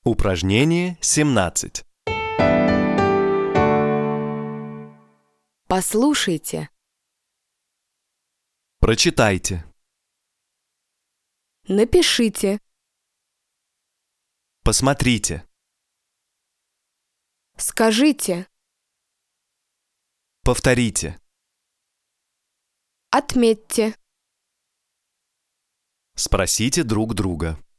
Упражнение 17. Послушайте, Прочитайте. напишите, Посмотрите. скажите, Повторите. отметьте. Спросите друг друга.